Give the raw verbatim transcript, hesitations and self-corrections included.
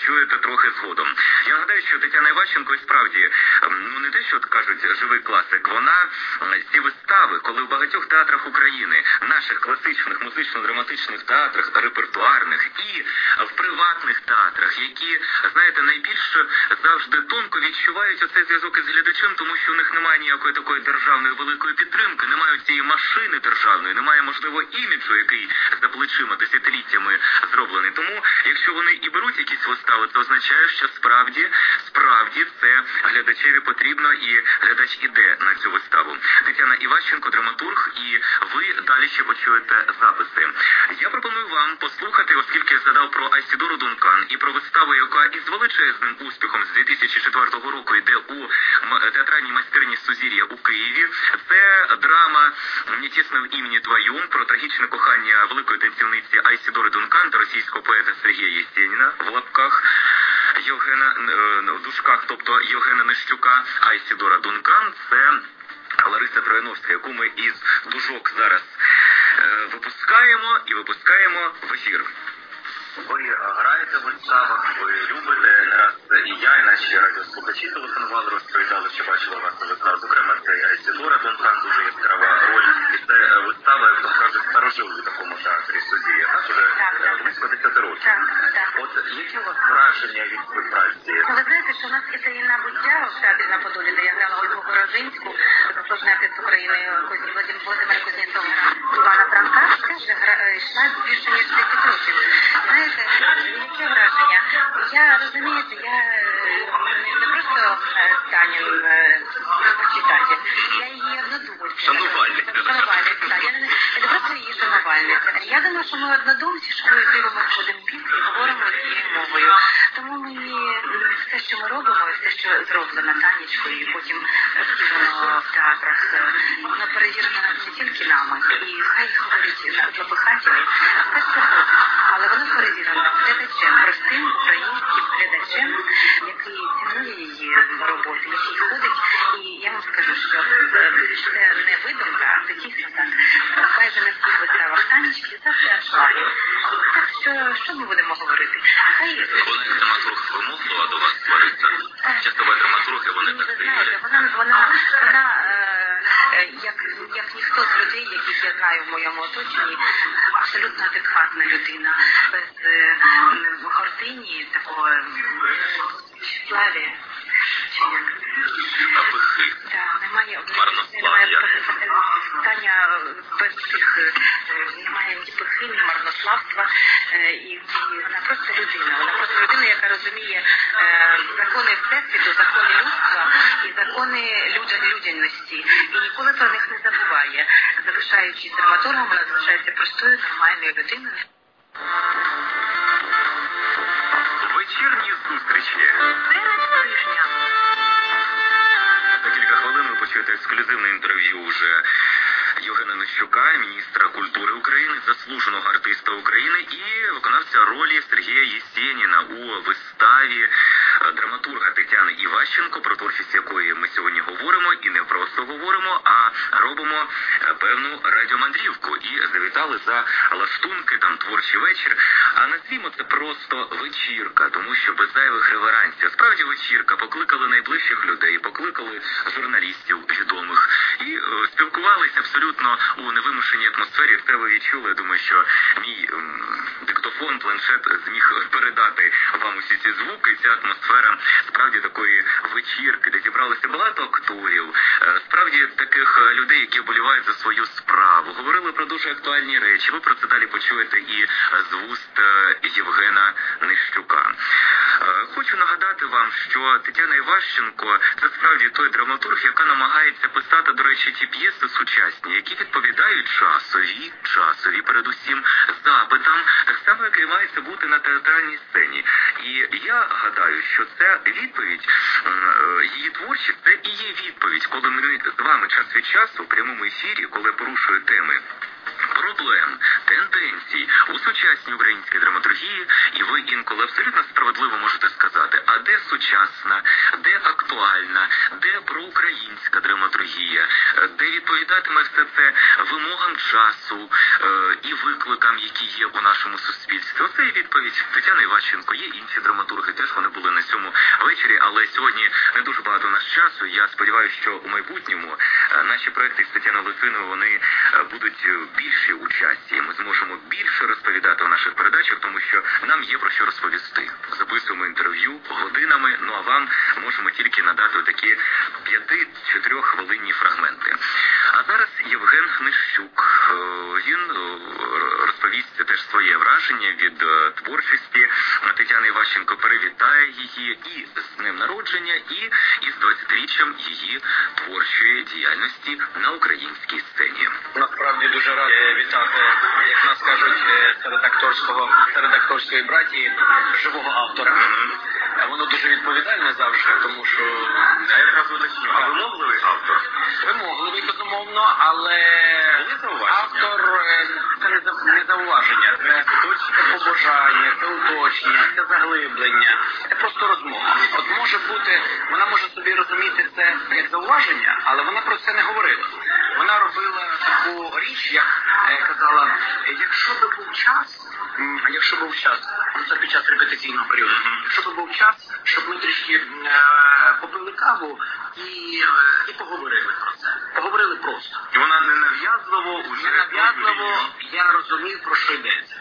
почуєте трохи згодом. Я нагадаю, що Тетяна Іващенко і справді, ну не те, що от кажуть, живий класик, вона ці вистави, коли в багатьох театрах України, наших класичних музично-драматичних театрах, репертуарних і в приватних театрах, які, знаєте, найбільше завжди тонко відчувають оцей зв'язок із глядачем, тому що у них немає ніякої такої державної великої підтримки, немає цієї машини державної, немає, можливо, іміджу, який за плечима десятиліттями зроблений. Тому, якщо вони і беруть якісь вистави, це означає, що справді, справді це глядачеві потрібно і глядач іде на цю виставу. Тетяна Іващенко, драматург, і ви далі ще почуєте записи. Я пропоную вам послухати, оскільки я згадав про Айсідору Дункан і про виставу, яка із величезним успіхом з дві тисячі четвертого року йде у театральній майстерні Сузір'я у Києві. Це драма «Мне тесно в імені твоєм» про трагічне кохання великої танцівниці Айсідори Дункан та російського поета Сергія Єсеніна в лапках. Євгена, в дужках, тобто Євгена Нищука. Айсідора Дункан – це Лариса Трояновська, яку ми із дужок зараз е, випускаємо і випускаємо в ефір. Ви граєте в виставах, ви любите, не раз і я, і наші радіослухачі телефонували, розповідали, що бачили вас на виставах. Зокрема, це Айсідора Дункан, дуже яскрава роль. І це вистава, як то кажуть, старожил у такому театрі Сузір'я, так? Уже близько десяти років. Так, так. От які у вас враження від співпраці? Ви знаєте, що у нас це і набуття в театрі на Подолі, де я грала Ольгу Горожинську, заслужений артист України Володимир Кузнєцов грав Івана Франка, це вже йшла більше ніж десять років. Знаєте, яке враження? Я, розумієте, я не просто Танін почитатель, я її однодумець. Шанувальниця. Шанувальниця, так. Я не, я не просто її шанувальниця. Я думаю, що ми однодумці, що ми дивимося в один бік і говоримо однією мовою. Тому мені все, що ми робимо, і все, що зроблено Танечкою, і потім співано в театрах, воно перевірено не тільки нами. І хай говорить запихателі, все це ходить. Але воно перевірено глядачем, простим українським глядачем, який цінує її роботу, який ходить. І я вам скажу, що це не видумка, це дійсно так. Майже на всіх виставах Танечки завжди аншлаги. Так що, що ми будемо говорити? Хай... Вона як драматург вимоглива до вас, Лариса? Часто драматурги, вони так знаєте, вона, вона, вона е, як, як ніхто з людей, яких я знаю в моєму оточенні, абсолютно адекватна людина, без е, гордині, такого славі. Пихи. Так, немає Марнослав'я. Таня без цих, немає ні пихи, ні марнославства, і, і вона просто людина. Вона просто людина, яка розуміє е, закони всесвіту, закони людства і закони людя, людяності. І ніколи про них не забуває. Залишаючись драматургом, вона залишається простою, нормальною людиною. Вечірні зустрічі. Серед тижня. За кілька хвилин ви почуєте ексклюзивне інтерв'ю вже Євгена Нищука, міністра культури України, заслуженого артиста України і виконавця ролі Сергія Єсеніна у виставі драматурга Тетяни Іващенко, про творчість якої ми сьогодні говоримо, і не просто говоримо, а робимо певну радіомандрівку. І завітали за лаштунки, там творчий вечір. А назвімо це просто вечірка, тому що без зайвих реверансів. Справді вечірка, покликали найближчих людей, покликали журналістів відомих і е, спілкувалися абсолютно у невимушеній атмосфері. Це ви відчули. Я думаю, що мій м, диктофон, планшет зміг передати вам усі ці звуки, ця атмосфера справді такої вечірки, де зібралося багато акторів, е, справді таких людей, які вболівають за свою справу. Говорили про дуже актуальні речі. Ви про це далі почуєте і з вуст е, Євгена Нищука. Е, хочу нагадати вам, що Тетяна Іващенко – це справді той драматург, яка намагається писати, до речі, ті п'єси сучасні, які відповідають часові, часові, передусім, запитам, так само, як і мається бути на театральній сцені. І я гадаю, що це відповідь, її творчість, це і є відповідь, коли ми з вами час від часу в прямому ефірі, коли порушую теми проблем, тенденцій у сучасній українській драматургії, і ви інколи абсолютно справедливо можете сказати, а де сучасна, де актуальна актуальна, де проукраїнська драматургія, де відповідатиме все це вимогам часу і викликам, які є у нашому суспільстві. Оце і відповідь. Тетяна Іващенко, є інші драматурги, теж вони були на цьому вечорі, але сьогодні не дуже багато у нас часу. Я сподіваюся, що у майбутньому наші проекти з Тетяною Литвиною, вони будуть більші у часі. Ми зможемо більше розповідати у наших передачах, тому що нам є про що розповісти. Записуємо інтерв'ю годинами, ну а вам можемо тільки надати такі п'яти чи трьоххвилинні фрагменти. А зараз Євген Нищук. Він розповість теж своє враження від творчості Тетяни Іващенко, привітає її і з днем народження, і із двадцятиріччям її творчої діяльності на українській сцені. Насправді дуже радий вітати, як нас кажуть, серед акторського, серед акторської братії живого автора. Mm-hmm. Воно дуже відповідальне завжди, тому що а якраз уточню, а вимогливий автор? Вимогливий, безумовно, але автор це не, за, не зауваження, це, це побажання, це уточнення, це заглиблення, це просто розмова. От може бути, вона може собі розуміти це як зауваження, але вона про це не говорила. Вона робила таку річ, як е, казала, якщо би був час, а якщо був час, ну це під час репетиційного періоду, якщо би був час, щоб ми трішки е, попили каву і, е, і поговорили про це. Поговорили просто. І вона не нав'язливо, уже не нав'язливо, я розумів, про що йдеться.